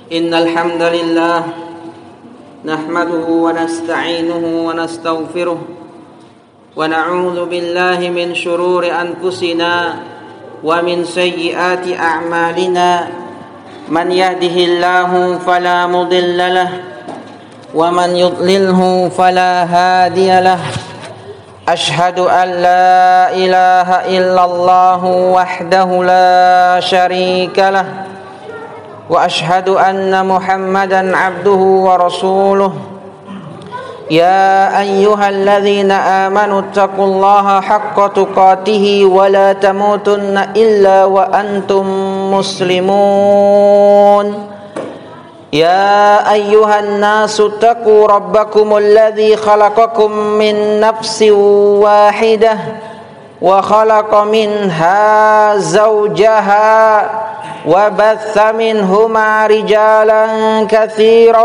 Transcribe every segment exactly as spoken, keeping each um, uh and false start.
إن الحمد لله نحمده ونستعينه ونستغفره ونعوذ بالله من شرور أنفسنا ومن سيئات أعمالنا من يهده الله فلا مضل له ومن يضلله فلا هادي له أشهد أن لا إله إلا الله وحده لا شريك له وأشهد أن محمدا عبده ورسوله يا أيها الذين آمنوا اتقوا الله حق تقاته ولا تموتن إلا وأنتم مسلمون يا أيها الناس اتقوا ربكم الذي خلقكم من نفس واحدة وخلق منها زوجها وبث منهما رجالا كثيرا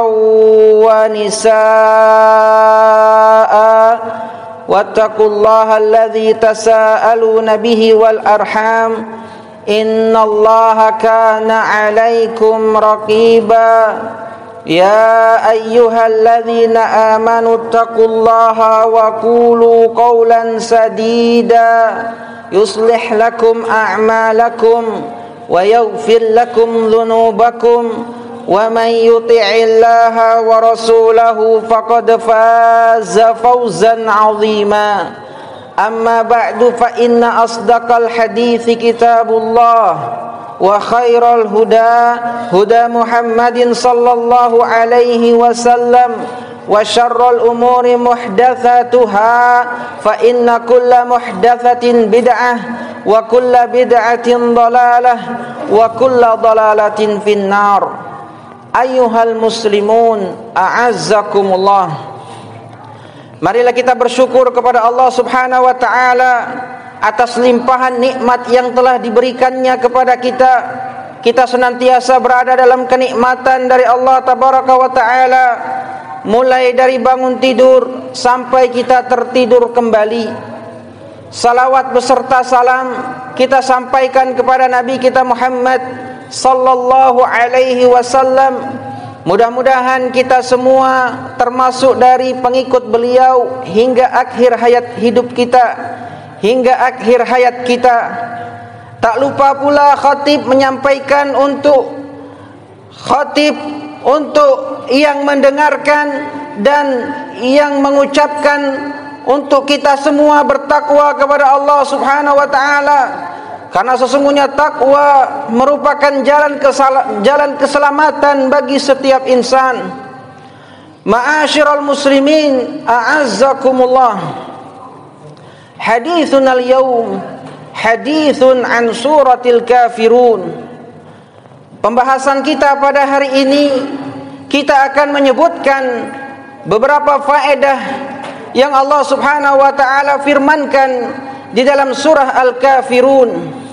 ونساء واتقوا الله الذي تساءلون به والأرحام إن الله كان عليكم رقيبا يا أيها الذين آمنوا اتقوا الله وقولوا قولا سديدا يصلح لكم أعمالكم ويغفر لكم ذنوبكم ومن يطع الله ورسوله فقد فاز فوزا عظيما أما بعد فإن أصدق الحديث كتاب الله وخير الهدى هدى محمد صلى الله عليه وسلم وشر الأمور محدثاتها فإن كل محدثة بدعة وكل بدعة ضلالة وكل ضلالة في النار أيها المسلمون أعزكم الله. Marilah kita bersyukur kepada Allah Subhanahu wa taala atas limpahan nikmat yang telah diberikannya kepada kita. Kita senantiasa berada dalam kenikmatan dari Allah Tabaraka wa taala, mulai dari bangun tidur sampai kita tertidur kembali. Salawat beserta salam kita sampaikan kepada Nabi kita Muhammad sallallahu alaihi wasallam. Mudah-mudahan kita semua termasuk dari pengikut beliau hingga akhir hayat hidup kita, hingga akhir hayat kita. Tak lupa pula khatib menyampaikan untuk khatib untuk yang mendengarkan dan yang mengucapkan untuk kita semua bertakwa kepada Allah Subhanahu wa taala. Karena sesungguhnya takwa merupakan jalan kesal- jalan keselamatan bagi setiap insan. Ma'asyiral muslimin, a'azzakumullah. Hadithun al-yawm hadithun an suratil kafirun. Pembahasan kita pada hari ini, kita akan menyebutkan beberapa faedah yang Allah Subhanahu wa taala firmankan di dalam surah Al-Kafirun.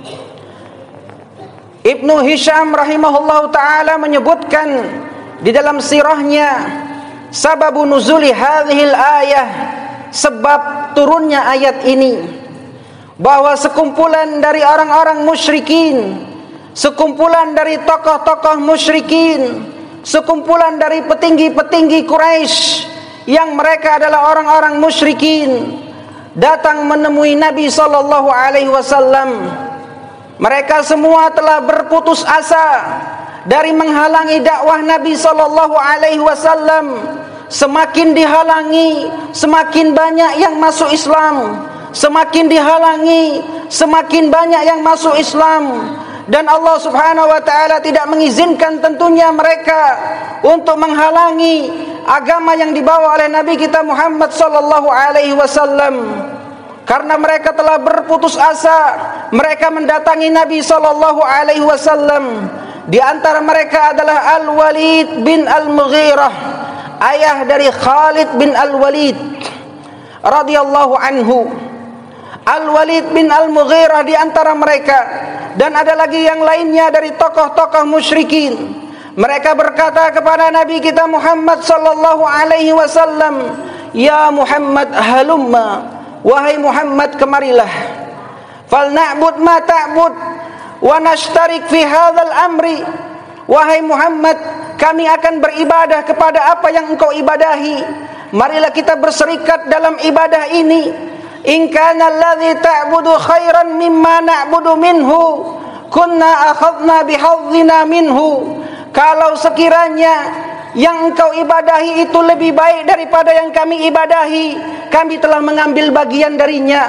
Ibnu Hisham rahimahullahu taala menyebutkan di dalam sirahnya sababu nuzuli hadhil ayah, sebab turunnya ayat ini, bahwa sekumpulan dari orang-orang musyrikin, sekumpulan dari tokoh-tokoh musyrikin, sekumpulan dari petinggi-petinggi Quraisy yang mereka adalah orang-orang musyrikin, datang menemui Nabi sallallahu alaihi wasallam. Mereka semua telah berputus asa dari menghalangi dakwah Nabi sallallahu alaihi wasallam. Semakin dihalangi, semakin banyak yang masuk Islam. Semakin dihalangi, semakin banyak yang masuk Islam. Dan Allah Subhanahu wa taala tidak mengizinkan tentunya mereka untuk menghalangi agama yang dibawa oleh Nabi kita Muhammad sallallahu alaihi wasallam. Karena mereka telah berputus asa, mereka mendatangi Nabi sallallahu alaihi wasallam. Di antara mereka adalah Al-Walid bin Al-Mughirah, ayah dari Khalid bin Al-Walid radhiyallahu anhu. Al-Walid bin Al-Mughirah di antara mereka, dan ada lagi yang lainnya dari tokoh-tokoh musyrikin. Mereka berkata kepada Nabi kita Muhammad sallallahu alaihi wasallam, "Ya Muhammad, halumma, wahai Muhammad, kemarilah. Fal na'bud ma ta'bud wa nashtarik fi hadzal amri." Wahai Muhammad, kami akan beribadah kepada apa yang engkau ibadahi. Marilah kita berserikat dalam ibadah ini. In kana alladhi ta'budu khairan mimma na'budu minhu, kunna akhadna bihadzina minhu. Kalau sekiranya yang engkau ibadahi itu lebih baik daripada yang kami ibadahi, kami telah mengambil bagian darinya.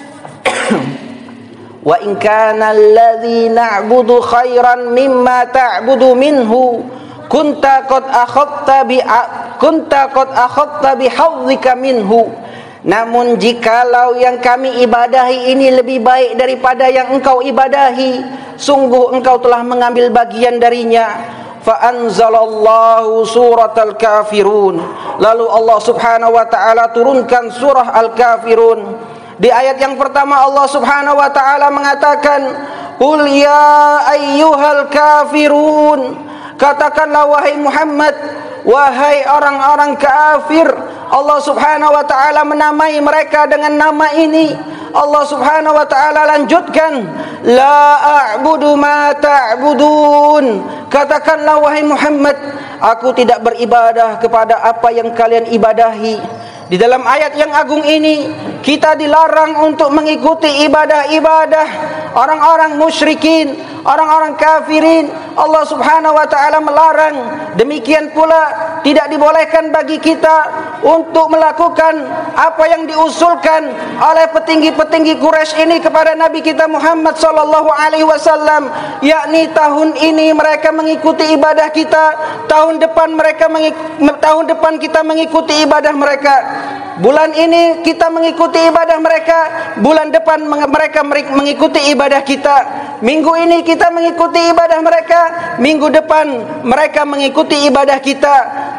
Wa in kana alladhi na'budu khairan mimma ta'budu minhu, kunta qad akhadta bi kunta qad akhadta bihadzika minhu. Namun jikalau yang kami ibadahi ini lebih baik daripada yang engkau ibadahi, sungguh engkau telah mengambil bagian darinya. Fa anzalallahu suratal kafirun. Lalu Allah Subhanahu wa taala turunkan surah Al-Kafirun. Di ayat yang pertama Allah Subhanahu wa taala mengatakan, "Qul ya ayyuhal kafirun." Katakanlah wahai Muhammad, wahai orang-orang kafir. Allah Subhanahu wa taala menamai mereka dengan nama ini. Allah Subhanahu wa taala lanjutkan, la a'budu ma ta'budun. Katakanlah wahai Muhammad, aku tidak beribadah kepada apa yang kalian ibadahi. Di dalam ayat yang agung ini kita dilarang untuk mengikuti ibadah-ibadah orang-orang musyrikin, orang-orang kafirin. Allah Subhanahu wa taala melarang. Demikian pula tidak dibolehkan bagi kita untuk melakukan apa yang diusulkan oleh petinggi-petinggi Quraisy ini kepada Nabi kita Muhammad sallallahu alaihi wasallam, yakni tahun ini mereka mengikuti ibadah kita, tahun depan mereka mengik- tahun depan kita mengikuti ibadah mereka. Bulan ini kita mengikuti ibadah mereka, bulan depan mereka mengikuti ibadah kita. Minggu ini kita mengikuti ibadah mereka, minggu depan mereka mengikuti ibadah kita.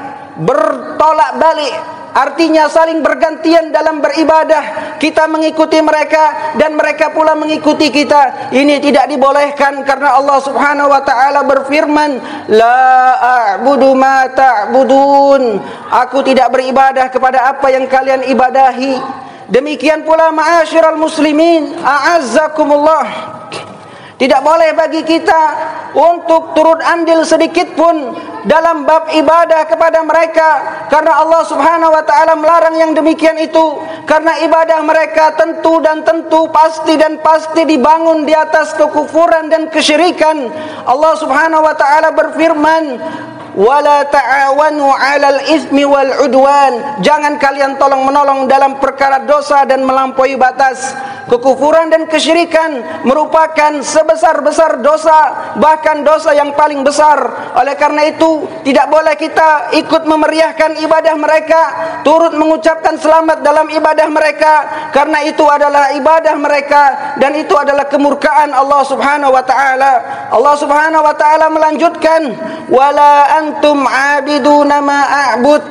Bertolak balik, artinya saling bergantian dalam beribadah. Kita mengikuti mereka dan mereka pula mengikuti kita. Ini tidak dibolehkan karena Allah Subhanahu wa taala berfirman, la a'budu ma ta'budun. Aku tidak beribadah kepada apa yang kalian ibadahi. Demikian pula ma'asyiral muslimin, a'azzakumullah. Tidak boleh bagi kita untuk turut andil sedikit pun dalam bab ibadah kepada mereka, karena Allah Subhanahu wa taala melarang yang demikian itu. Karena ibadah mereka tentu dan tentu pasti dan pasti dibangun di atas kekufuran dan kesyirikan. Allah Subhanahu wa taala berfirman, wala ta'awanu 'alal itsmi wal 'udwan. Jangan kalian tolong-menolong dalam perkara dosa dan melampaui batas. Kekufuran dan kesyirikan merupakan sebesar-besar dosa, bahkan dosa yang paling besar. Oleh karena itu, tidak boleh kita ikut memeriahkan ibadah mereka, turut mengucapkan selamat dalam ibadah mereka, karena itu adalah ibadah mereka dan itu adalah kemurkaan Allah Subhanahu wa taala. Allah Subhanahu wa taala melanjutkan, wala antum 'abiduna ma a'bud.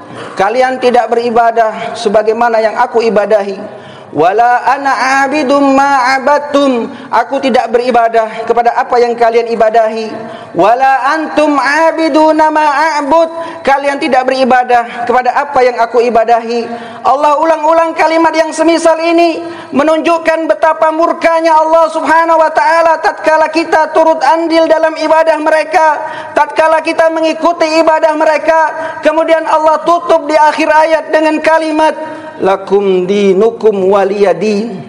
Kalian tidak beribadah sebagaimana yang aku ibadahi. Wala ana 'abidum ma 'abadtum. Aku tidak beribadah kepada apa yang kalian ibadahi. Wala antum 'abiduna ma a'bud. Kalian tidak beribadah kepada apa yang aku ibadahi. Allah ulang-ulang kalimat yang semisal ini menunjukkan betapa murkanya Allah Subhanahu wa taala tatkala kita turut andil dalam ibadah mereka, tatkala kita mengikuti ibadah mereka. Kemudian Allah tutup di akhir ayat dengan kalimat, lakum dinukum waliyadin.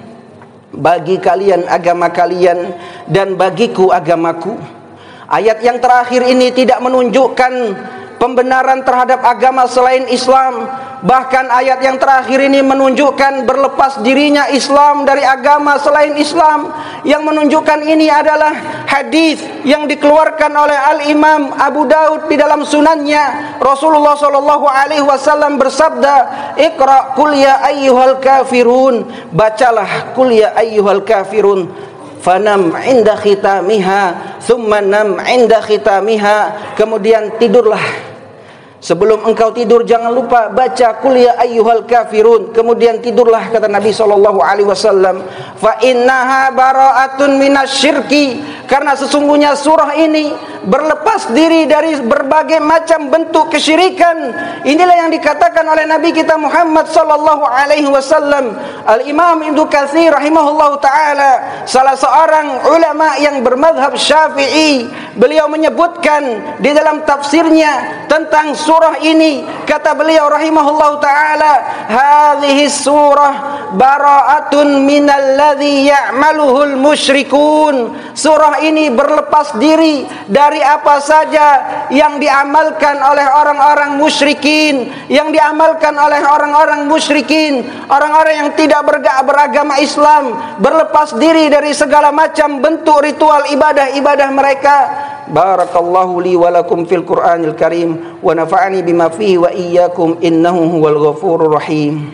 Bagi kalian agama kalian dan bagiku agamaku. Ayat yang terakhir ini tidak menunjukkan pembenaran terhadap agama selain Islam. Bahkan ayat yang terakhir ini menunjukkan berlepas dirinya Islam dari agama selain Islam. Yang menunjukkan ini adalah hadis yang dikeluarkan oleh Al-Imam Abu Daud di dalam sunannya. Rasulullah sallallahu alaihi wasallam bersabda, "Iqra qul ya ayyuhal kafirun." Bacalah qul ya ayyuhal kafirun. Fanam inda khitamiha, thumma nam inda khitamiha. Kemudian tidurlah. Sebelum engkau tidur jangan lupa baca qul ya ayyuhal kafirun. Kemudian tidurlah, kata Nabi sallallahu alaihi wasallam. Fa innaha bara'atun minasyirki. Karena sesungguhnya surah ini berlepas diri dari berbagai macam bentuk kesyirikan. Inilah yang dikatakan oleh Nabi kita Muhammad sallallahu alaihi wasallam. Al-Imam Ibnu Katsir rahimahullahu taala, salah seorang ulama yang bermadzhab Syafi'i, Beliau menyebutkan di dalam tafsirnya tentang surah ini, kata beliau rahimahullahu taala, hadhihi surah bara'atun minalladzi ya'maluhul musyrikun. Surah ini berlepas diri dari apa saja yang diamalkan oleh orang-orang musyrikin, yang diamalkan oleh orang-orang musyrikin, orang-orang yang tidak beragama Islam, berlepas diri dari segala macam bentuk ritual ibadah-ibadah mereka. Barakallahu li wa lakum fil Qur'anil Karim wa nafa'ani bima fihi wa iyyakum innahu huwal ghafurur rahim.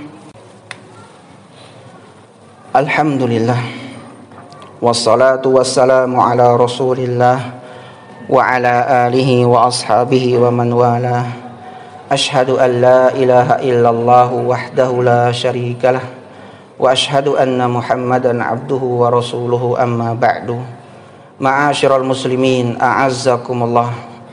Alhamdulillah wassalatu wassalamu ala Rasulillah wa ala alihi wa ashabihi wa man wala. Ashhadu an la ilaha illallah wahdahu la syarikalah wa ashhadu anna Muhammadan abduhu wa rasuluhu amma ba'du. Ma'asyiral muslimin, a'azzakumullah.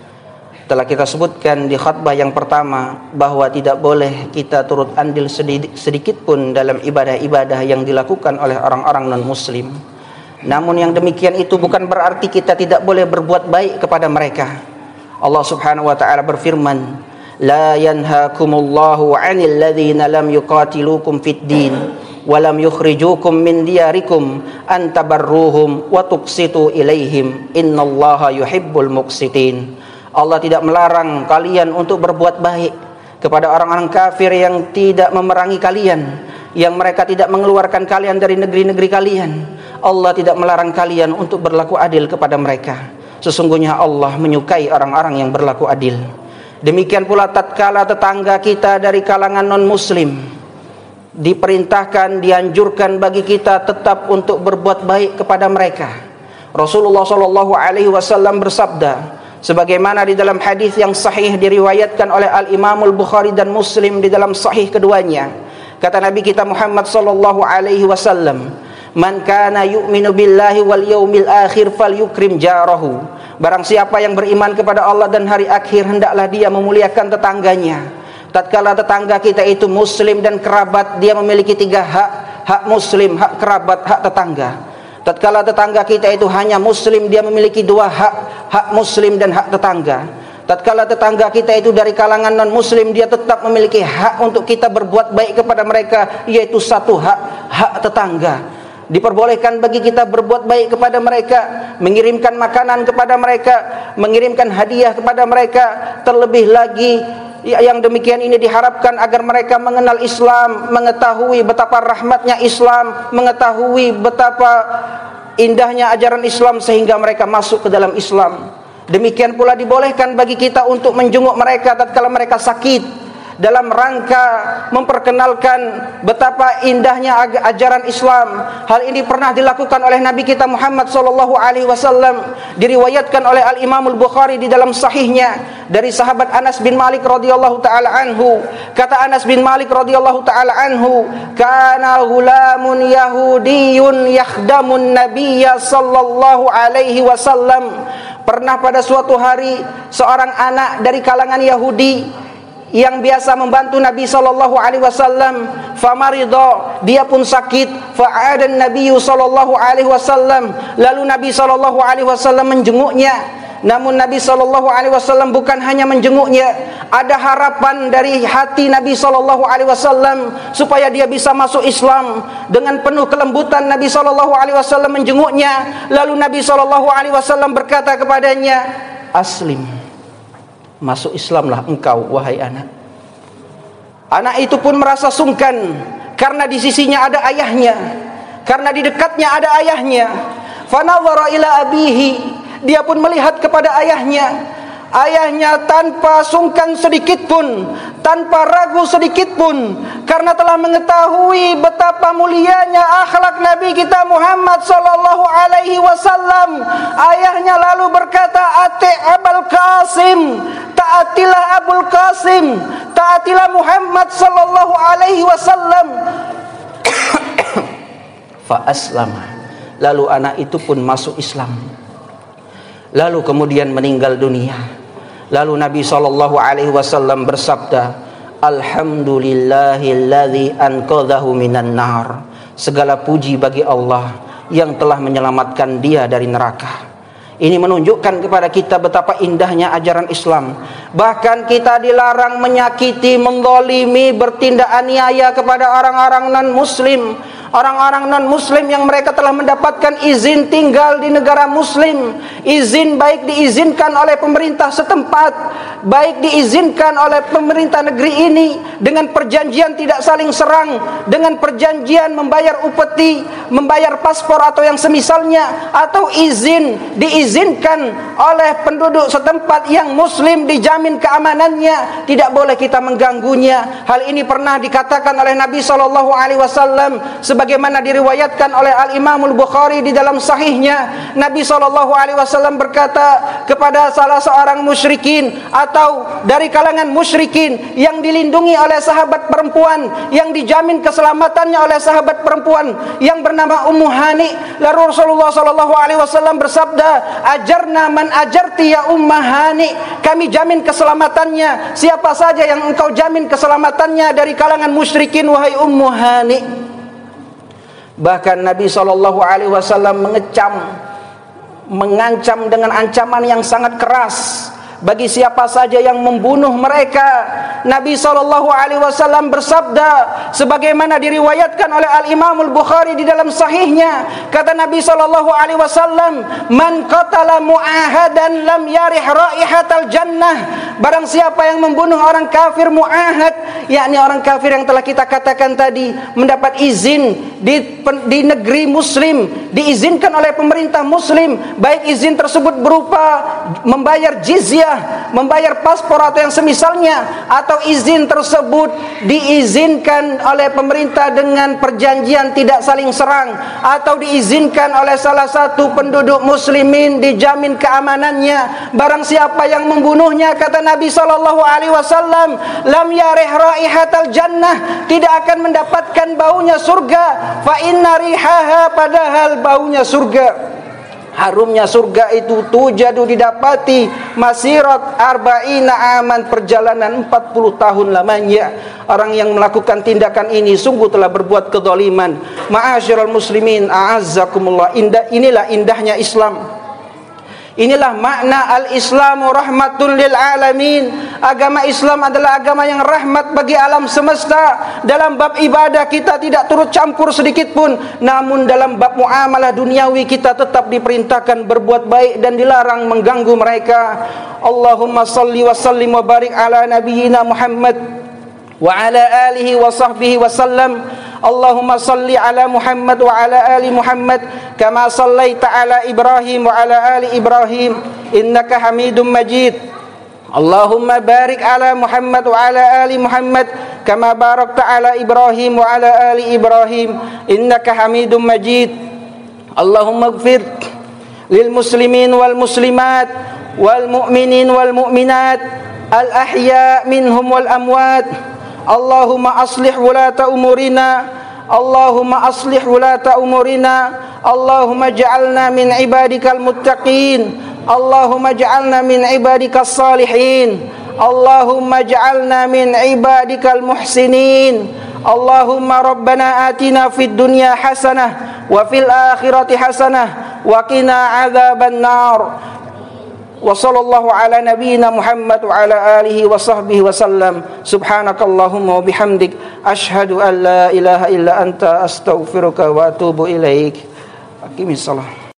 Telah kita sebutkan di khutbah yang pertama bahwa tidak boleh kita turut andil sedikit pun dalam ibadah-ibadah yang dilakukan oleh orang-orang non-muslim. Namun yang demikian itu bukan berarti kita tidak boleh berbuat baik kepada mereka. Allah Subhanahu wa taala berfirman, la yanhaakumullahu 'anil ladzina lam yuqatilukum fid din walam yukhrijukum min diyarikum an tabarruhum wa tuqsitu ilaihim innallaha yuhibbul muqsitin. Allah tidak melarang kalian untuk berbuat baik kepada orang-orang kafir yang tidak memerangi kalian, yang mereka tidak mengeluarkan kalian dari negeri-negeri kalian. Allah tidak melarang kalian untuk berlaku adil kepada mereka. Sesungguhnya Allah menyukai orang-orang yang berlaku adil. Demikian pula tatkala tetangga kita dari kalangan non-muslim, diperintahkan, dianjurkan bagi kita tetap untuk berbuat baik kepada mereka. Rasulullah sallallahu alaihi wasallam bersabda, sebagaimana di dalam hadis yang sahih diriwayatkan oleh Al-Imamul Bukhari dan Muslim di dalam sahih keduanya. Kata Nabi kita Muhammad sallallahu alaihi wasallam, man kana yu'minu billahi wal yaumil akhir falyukrim jarahu. Barang siapa yang beriman kepada Allah dan hari akhir, hendaklah dia memuliakan tetangganya. Tatkala tetangga kita itu muslim dan kerabat, dia memiliki tiga hak: hak muslim, hak kerabat, hak tetangga. Tatkala tetangga kita itu hanya muslim, dia memiliki dua hak: hak muslim dan hak tetangga. Tatkala tetangga kita itu dari kalangan non muslim, dia tetap memiliki hak untuk kita berbuat baik kepada mereka, yaitu satu hak, hak tetangga. Diperbolehkan bagi kita berbuat baik kepada mereka, mengirimkan makanan kepada mereka, mengirimkan hadiah kepada mereka. Terlebih lagi yang demikian ini diharapkan agar mereka mengenal Islam, mengetahui betapa rahmatnya Islam, mengetahui betapa indahnya ajaran Islam sehingga mereka masuk ke dalam Islam. Demikian pula dibolehkan bagi kita untuk menjenguk mereka tatkala mereka sakit, dalam rangka memperkenalkan betapa indahnya ajaran Islam. Hal ini pernah dilakukan oleh Nabi kita Muhammad sallallahu alaihi wasallam, diriwayatkan oleh Al-Imamul Bukhari di dalam sahihnya dari sahabat Anas bin Malik radhiyallahu taala anhu. Kata Anas bin Malik radhiyallahu taala anhu, kana ghulamun yahudiyyun yakhdamun nabiyya sallallahu alaihi wasallam. Pernah pada suatu hari seorang anak dari kalangan Yahudi yang biasa membantu Nabi sallallahu alaihi wasallam, famaridha, dia pun sakit, fa'adan Nabi sallallahu alaihi wasallam, lalu Nabi sallallahu alaihi wasallam menjenguknya. Namun Nabi sallallahu alaihi wasallam bukan hanya menjenguknya, ada harapan dari hati Nabi sallallahu alaihi wasallam supaya dia bisa masuk Islam. Dengan penuh kelembutan Nabi sallallahu alaihi wasallam menjenguknya, lalu Nabi sallallahu alaihi wasallam berkata kepadanya, aslim, masuk Islamlah engkau wahai anak. Anak itu pun merasa sungkan karena di sisinya ada ayahnya, karena di dekatnya ada ayahnya. Fanadhara ila abihi, dia pun melihat kepada ayahnya. Ayahnya tanpa sungkan sedikit pun, tanpa ragu sedikit pun, karena telah mengetahui betapa mulianya akhlak Nabi kita Muhammad sallallahu alaihi wasallam. Ayahnya lalu berkata, ati Abul Qasim, taatilah Abul Qasim, taatilah Muhammad sallallahu alaihi wasallam. Fa aslama, lalu anak itu pun masuk Islam, lalu kemudian meninggal dunia. Lalu Nabi sallallahu alaihi wasallam bersabda, alhamdulillahilladzi anqadhahu minan nar. Segala puji bagi Allah yang telah menyelamatkan dia dari neraka. Ini menunjukkan kepada kita betapa indahnya ajaran Islam. Bahkan kita dilarang menyakiti, menzalimi, bertindak aniaya kepada orang-orang non-muslim. Orang-orang non-muslim yang mereka telah mendapatkan izin tinggal di negara muslim. Izin baik diizinkan oleh pemerintah setempat, baik diizinkan oleh pemerintah negeri ini, dengan perjanjian tidak saling serang, dengan perjanjian membayar upeti, membayar paspor atau yang semisalnya, atau izin diizinkan oleh penduduk setempat yang muslim, dijamin keamanannya, tidak boleh kita mengganggunya. Hal ini pernah dikatakan oleh Nabi shallallahu alaihi wasallam sebagaimana diriwayatkan oleh Al-Imam Al-Bukhari di dalam sahihnya. Nabi shallallahu alaihi wasallam berkata kepada salah seorang musyrikin atau dari kalangan musyrikin yang dilindungi oleh sahabat perempuan, yang dijamin keselamatannya oleh sahabat perempuan yang bernama Ummu Hani, lalu Rasulullah shallallahu alaihi wasallam bersabda, ajarna man ajarti ya Ummu Hani, kami jamin keselamatannya siapa saja yang engkau jamin keselamatannya dari kalangan musyrikin, wahai Ummu Hani. Bahkan Nabi shallallahu alaihi wasallam mengecam, mengancam dengan ancaman yang sangat keras bagi siapa saja yang membunuh mereka. Nabi shallallahu alaihi wasallam bersabda sebagaimana diriwayatkan oleh Al-Imam Al-Bukhari di dalam sahihnya, kata Nabi shallallahu alaihi wasallam, man qatala mu'ahadan lam yarih raihatal jannah. Barang siapa yang membunuh orang kafir mu'ahad, yakni orang kafir yang telah kita katakan tadi, mendapat izin di, di negeri muslim, diizinkan oleh pemerintah muslim, baik izin tersebut berupa membayar jizyah, membayar paspor atau yang semisalnya, atau izin tersebut diizinkan oleh pemerintah dengan perjanjian tidak saling serang, atau diizinkan oleh salah satu penduduk muslimin, dijamin keamanannya. Barang siapa yang membunuhnya, kata Nabi sallallahu alaihi wasallam, lam yarih raihatal jannah, tidak akan mendapatkan baunya surga. Fa inna rihaha, padahal baunya surga, harumnya surga itu tujadu didapati masirat arba'ina aman, perjalanan empat puluh tahun lamanya. Orang yang melakukan tindakan ini sungguh telah berbuat kezaliman. Ma'asyiral muslimin, a'azzakumullah. Indah, inilah indahnya Islam. Inilah makna al-Islamu rahmatun lil alamin. Agama Islam adalah agama yang rahmat bagi alam semesta. Dalam bab ibadah kita tidak turut campur sedikit pun, namun dalam bab muamalah duniawi kita tetap diperintahkan berbuat baik dan dilarang mengganggu mereka. Allahumma salli wa sallim wa barik ala nabiyyina Muhammad wa ala alihi wa sahbihi wa sallam. Allahumma salli ala Muhammad wa ala ali Muhammad kama sallaita ala Ibrahim wa ala ali Ibrahim innaka Hamidum Majid. Allahumma barik ala Muhammad wa ala ali Muhammad kama barakta ala Ibrahim wa ala ali Ibrahim innaka Hamidum Majid. Allahumma ighfir lil muslimin wal muslimat wal mu'minin wal mu'minat al ahya minhum wal amwat. Allahumma aslih wulata umurina, Allahumma aslih wulata umurina, Allahumma ja'alna min ibadikal muttaqin, Allahumma ja'alna min ibadikal salihin, Allahumma ja'alna min ibadikal muhsinin. Allahumma rabbana atina fid dunya hasanah wa fil akhirati hasanah wa qina adzaban nar. Wa sallallahu ala nabiyyina Muhammad wa ala alihi wa sahbihi wa sallam. Subhanakallahumma wa bihamdik asyhadu an la ilaha illa anta astaghfiruka wa atubu ilaik. Aqimissalah.